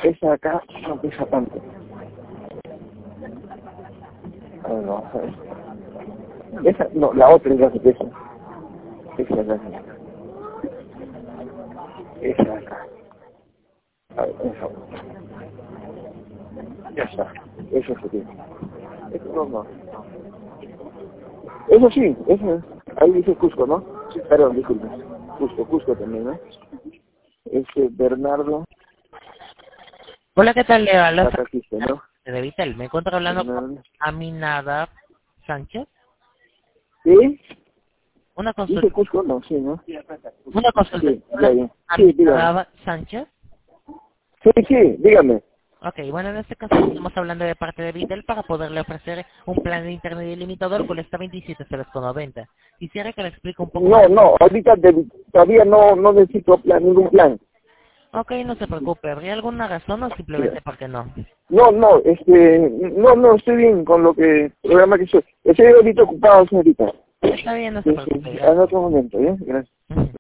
esa acá no pesa tanto. A ver, vamos a ver. Esa, no, la otra es la que pesa. Esa es la que... Esa acá. A ver, esa. Ya está. Eso se tiene. Eso no. Eso sí, eso. Ahí dice Cusco, ¿no? Sí, perdón, disculpe. Cusco también, ¿no? Bernardo Hola, ¿qué tal? Le habla Sacaquiste, ¿no? de Vitel. Me encuentro hablando con Bernardo. Aminada Sánchez. ¿Sí? Una ¿Dice consulta. Cusco? No, sí, ¿no? Una consulta. Sí, ya, ya. Sí, dígame. Aminada Sánchez. Sí, dígame. Ok, bueno, en este caso estamos hablando de parte de Vitel para poderle ofrecer un plan de internet ilimitado, el cual está 27,90. Quisiera que le explique un poco más. No, ahorita todavía no necesito ningún plan. Ok, no se preocupe. ¿Habría alguna razón o simplemente porque no? No, estoy bien con lo que programa que estoy. Estoy ahorita ocupado, señorita. Está bien, no se Sí, preocupe. en Gracias. otro momento, ¿bien? Gracias. Ujú.